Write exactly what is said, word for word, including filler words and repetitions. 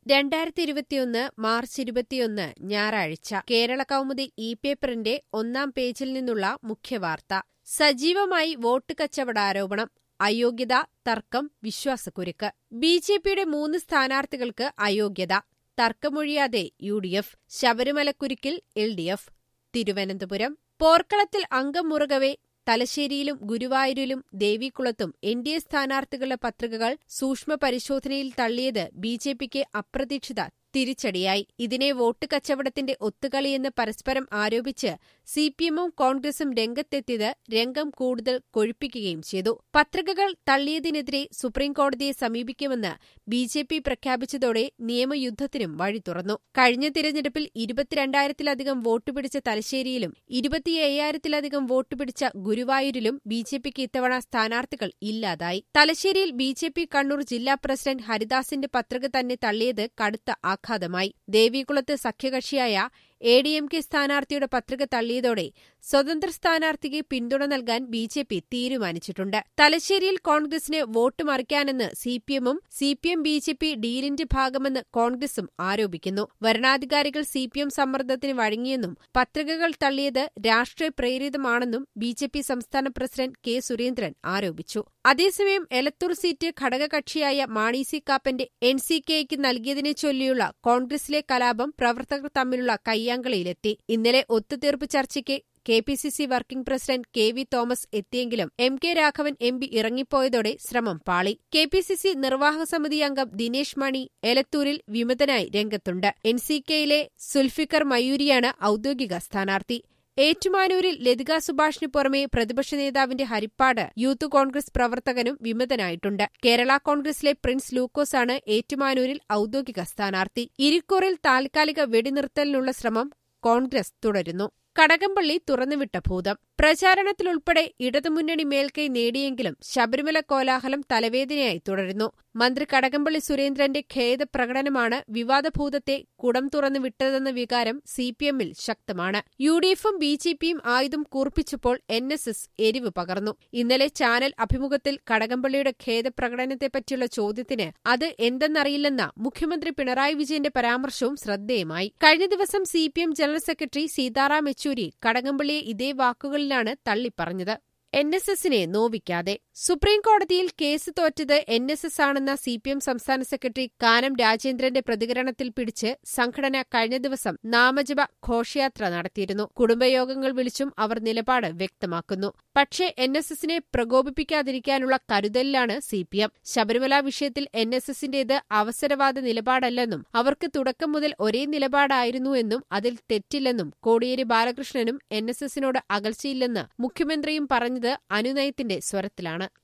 രണ്ടായിരത്തി ഇരുപത്തിയൊന്ന് മാർച്ച് ഇരുപത്തിയൊന്ന് ഞായറാഴ്ച കേരള കൗമുദി ഇ പേപ്പറിന്റെ ഒന്നാം പേജിൽ നിന്നുള്ള മുഖ്യവാർത്ത. സജീവമായി വോട്ട് കച്ചവടാരോപണം. അയോഗ്യത, തർക്കം, വിശ്വാസക്കുരുക്ക്. ബി ജെ പിയുടെ മൂന്ന് സ്ഥാനാർത്ഥികൾക്ക് അയോഗ്യത. തർക്കമൊഴിയാതെ യു ഡി എഫ്. ശബരിമലക്കുരുക്കിൽ എൽ ഡി എഫ്. തിരുവനന്തപുരം. പോർക്കളത്തിൽ അംഗം മുറുകവെ തലശ്ശേരിയിലും ഗുരുവായൂരിലും ദേവികുളത്തും എൻ ഡി എ സ്ഥാനാർത്ഥികളുടെ പത്രികകൾ സൂക്ഷ്മ പരിശോധനയിൽ തള്ളിയത് ബി ജെ പിക്ക് അപ്രതീക്ഷിത തിരിച്ചടിയായി. ഇതിനെ വോട്ട് കച്ചവടത്തിന്റെ ഒത്തുകളിയെന്ന് പരസ്പരം ആരോപിച്ച് സി പി എമ്മും കോൺഗ്രസും രംഗത്തെത്തിയത് രംഗം കൂടുതൽ കൊഴുപ്പിക്കുകയും ചെയ്തു. പത്രികകൾ തള്ളിയതിനെതിരെ സുപ്രീംകോടതിയെ സമീപിക്കുമെന്ന് ബി ജെ പി പ്രഖ്യാപിച്ചതോടെ നിയമയുദ്ധത്തിനും വഴി തുറന്നു. കഴിഞ്ഞ തിരഞ്ഞെടുപ്പിൽ ഇരുപത്തിരണ്ടായിരത്തിലധികം വോട്ട് പിടിച്ച തലശ്ശേരിയിലും ഇരുപത്തിയ്യായിരത്തിലധികം വോട്ട് പിടിച്ച ഗുരുവായൂരിലും ബി ജെ പിക്ക് ഇത്തവണ സ്ഥാനാർത്ഥികൾ ഇല്ലാതായി. തലശ്ശേരിയിൽ ബി ജെ പി കണ്ണൂർ ജില്ലാ പ്രസിഡന്റ് ഹരിദാസിന്റെ പത്രിക തന്നെ തള്ളിയത് കടുത്ത ആഘാതമായി. ദേവികുളത്ത് സഖ്യകക്ഷിയായ എ ഡി എം കെ സ്ഥാനാർത്ഥിയുടെ പത്രിക തള്ളിയതോടെ സ്വതന്ത്ര സ്ഥാനാർത്ഥിക്ക് പിന്തുണ നൽകാൻ ബി ജെ പി തീരുമാനിച്ചിട്ടുണ്ട്. തലശ്ശേരിയിൽ കോൺഗ്രസിന് വോട്ട് മറിക്കാനെന്ന് സി പി എമ്മും C P M B J P ഡീലിന്റെ ഭാഗമെന്ന് കോൺഗ്രസും ആരോപിക്കുന്നു. വരണാധികാരികൾ സി പി എം സമ്മർദ്ദത്തിന് വഴങ്ങിയെന്നും പത്രികകൾ തള്ളിയത് രാഷ്ട്രീയ പ്രേരിതമാണെന്നും ബി ജെ പി സംസ്ഥാന പ്രസിഡന്റ് കെ സുരേന്ദ്രൻ ആരോപിച്ചു. അതേസമയം എലത്തൂർ സീറ്റ് ഘടകകക്ഷിയായ മാണി സി കാപ്പന്റെ എൻ സി കെയ്ക്ക് നൽകിയതിനെ ചൊല്ലിയുള്ള കോൺഗ്രസിലെ കലാപം പ്രവർത്തകർ തമ്മിലുള്ള കയ്യാങ്കളിയിലെത്തി. ഇന്നലെ ഒത്തുതീർപ്പ് ചർച്ചയ്ക്ക് K P C C working president K V Thomas എത്തിയെങ്കിലും M K Raghavan M P ഇറങ്ങിപ്പോയതോടെ ശ്രമം പാളി. കെ പി സി സി നിർവാഹക സമിതി അംഗം ദിനേശ് മണി എലത്തൂരിൽ വിമതനായി രംഗത്തുണ്ട്. എൻ സി കെയിലെ സുൽഫിക്കർ മയൂരിയാണ് ഔദ്യോഗിക സ്ഥാനാർത്ഥി. ഏറ്റുമാനൂരിൽ ലതിക സുഭാഷിന് പുറമെ പ്രതിപക്ഷ നേതാവിന്റെ ഹരിപ്പാട് യൂത്ത് കോൺഗ്രസ് പ്രവർത്തകനും വിമതനായിട്ടുണ്ട്. കേരള കോൺഗ്രസിലെ പ്രിൻസ് ലൂക്കോസാണ് ഏറ്റുമാനൂരിൽ ഔദ്യോഗിക സ്ഥാനാർത്ഥി. ഇരിക്കൂറിൽ താൽക്കാലിക വെടിനിർത്തലിനുള്ള ശ്രമം കോൺഗ്രസ് തുടരുന്നു. കടകംപള്ളി തുറന്നുവിട്ട ഭൂതം. പ്രചാരണത്തിലുൾപ്പെടെ ഇടതുമുന്നണി മേൽക്കൈ നേടിയെങ്കിലും ശബരിമല കോലാഹലം തലവേദനയായി തുടരുന്നു. മന്ത്രി കടകംപള്ളി സുരേന്ദ്രന്റെ ഖേദപ്രകടനമാണ് വിവാദഭൂതത്തെ കുടം തുറന്നു വിട്ടതെന്ന വികാരം സി പി എമ്മിൽ ശക്തമാണ്. യു ഡി എഫും ബി ജെ പിയും ആയുധം കൂർപ്പിച്ചപ്പോൾ എൻ എസ് എസ് എരിവ് പകർന്നു. ഇന്നലെ ചാനൽ അഭിമുഖത്തിൽ കടകംപള്ളിയുടെ ഖേദപ്രകടനത്തെപ്പറ്റിയുള്ള ചോദ്യത്തിന് അത് എന്തെന്നറിയില്ലെന്ന മുഖ്യമന്ത്രി പിണറായി വിജയന്റെ പരാമർശവും ശ്രദ്ധേയമായി. കഴിഞ്ഞ ദിവസം C P M general secretary Sitaram Yechury കടകംപള്ളിയെ ഇതേ വാക്കുകളിലാണ് തള്ളിപ്പറഞ്ഞത്. എൻ എസ് എസിനെ നോവിക്കാതെ. സുപ്രീംകോടതിയിൽ കേസ് തോറ്റത് എൻ എസ് എസ് ആണെന്ന സി പി എം സംസ്ഥാന സെക്രട്ടറി കാനം രാജേന്ദ്രന്റെ പ്രതികരണത്തിൽ പിടിച്ച് സംഘടന കഴിഞ്ഞ ദിവസം നാമജപ ഘോഷയാത്ര നടത്തിയിരുന്നു. കുടുംബയോഗങ്ങൾ വിളിച്ചും അവർ നിലപാട് വ്യക്തമാക്കുന്നു. പക്ഷേ എൻ എസ് എസിനെ പ്രകോപിപ്പിക്കാതിരിക്കാനുള്ള കരുതലിലാണ് സി പി എം. ശബരിമല വിഷയത്തിൽ എൻ എസ് എസിന്റേത് അവസരവാദ നിലപാടല്ലെന്നും അവർക്ക് തുടക്കം മുതൽ ഒരേ നിലപാടായിരുന്നുവെന്നും അതിൽ തെറ്റില്ലെന്നും കോടിയേരി ബാലകൃഷ്ണനും എൻ എസ് എസിനോട് അകൽച്ചയില്ലെന്ന് മുഖ്യമന്ത്രിയും പറഞ്ഞത് അനുനയത്തിന്റെ സ്വരത്തിലാണ്.